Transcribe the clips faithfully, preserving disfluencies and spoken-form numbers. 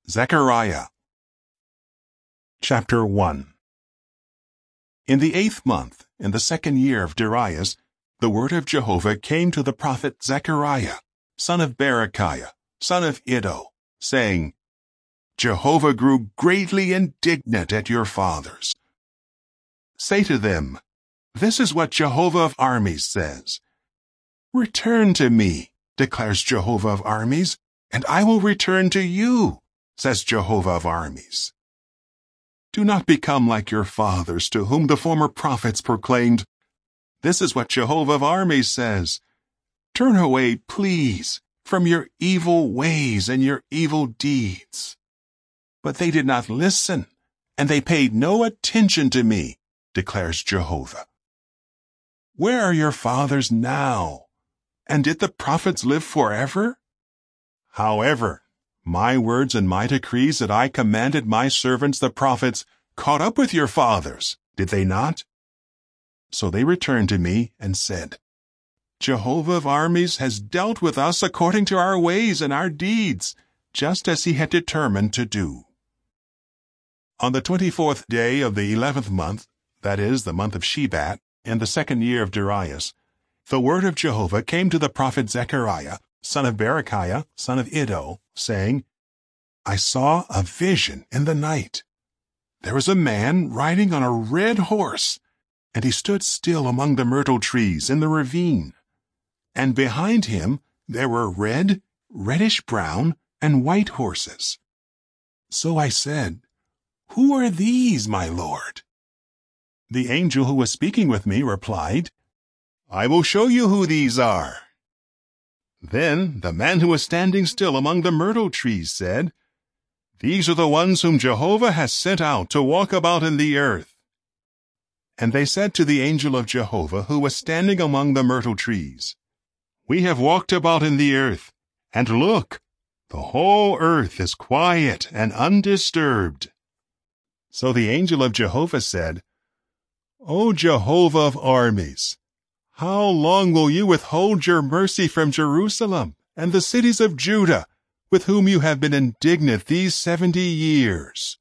Zechariah Chapter one. In the eighth month, in the second year of Darius, the word of Jehovah came to the prophet Zechariah, son of Berechiah, son of Iddo, saying, Jehovah grew greatly indignant at your fathers. Say to them, This is what Jehovah of armies says. Return to me, declares Jehovah of armies, and I will return to you, says Jehovah of armies. Do not become like your fathers, to whom the former prophets proclaimed, This is what Jehovah of armies says. Turn away, please, from your evil ways and your evil deeds. But they did not listen, and they paid no attention to me, declares Jehovah. Where are your fathers now? And did the prophets live forever? However, my words and my decrees that I commanded my servants the prophets caught up with your fathers, did they not? So they returned to me and said, Jehovah of armies has dealt with us according to our ways and our deeds, just as he had determined to do. On the twenty-fourth day of the eleventh month, that is, the month of Shebat, in the second year of Darius, the word of Jehovah came to the prophet Zechariah, son of Berechiah, son of Iddo, saying, I saw a vision in the night. There was a man riding on a red horse, and he stood still among the myrtle trees in the ravine. And behind him there were red, reddish-brown, and white horses. So I said, Who are these, my lord? The angel who was speaking with me replied, I will show you who these are. Then the man who was standing still among the myrtle trees said, These are the ones whom Jehovah has sent out to walk about in the earth. And they said to the angel of Jehovah who was standing among the myrtle trees, We have walked about in the earth, and look, the whole earth is quiet and undisturbed. So the angel of Jehovah said, O Jehovah of armies, how long will you withhold your mercy from Jerusalem and the cities of Judah, with whom you have been indignant these seventy years?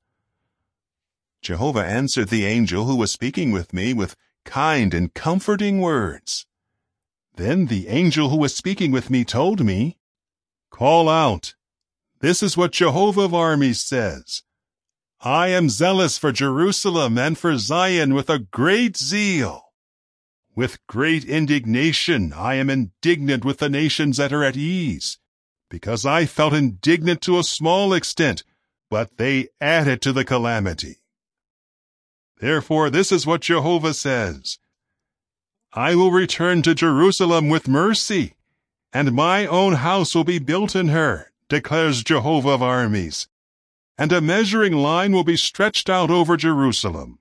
Jehovah answered the angel who was speaking with me with kind and comforting words. Then the angel who was speaking with me told me, Call out, This is what Jehovah of armies says. I am zealous for Jerusalem and for Zion with a great zeal. With great indignation I am indignant with the nations that are at ease, because I felt indignant to a small extent, but they added to the calamity. Therefore this is what Jehovah says. I will return to Jerusalem with mercy, and my own house will be built in her, declares Jehovah of armies, and a measuring line will be stretched out over Jerusalem.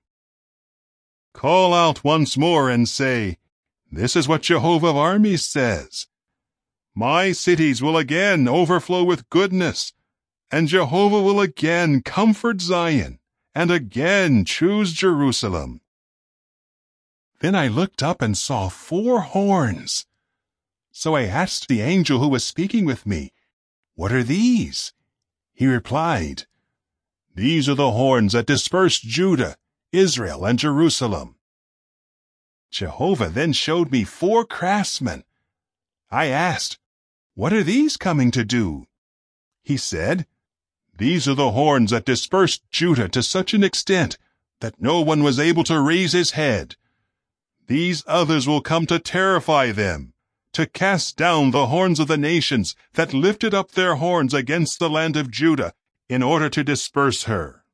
Call out once more and say, This is what Jehovah of armies says. My cities will again overflow with goodness, and Jehovah will again comfort Zion, and again choose Jerusalem. Then I looked up and saw four horns. So I asked the angel who was speaking with me, What are these? He replied, These are the horns that dispersed Judah, Israel, and Jerusalem. Jehovah then showed me four craftsmen. I asked, What are these coming to do? He said, These are the horns that dispersed Judah to such an extent that no one was able to raise his head. These others will come to terrify them, to cast down the horns of the nations that lifted up their horns against the land of Judah in order to disperse her.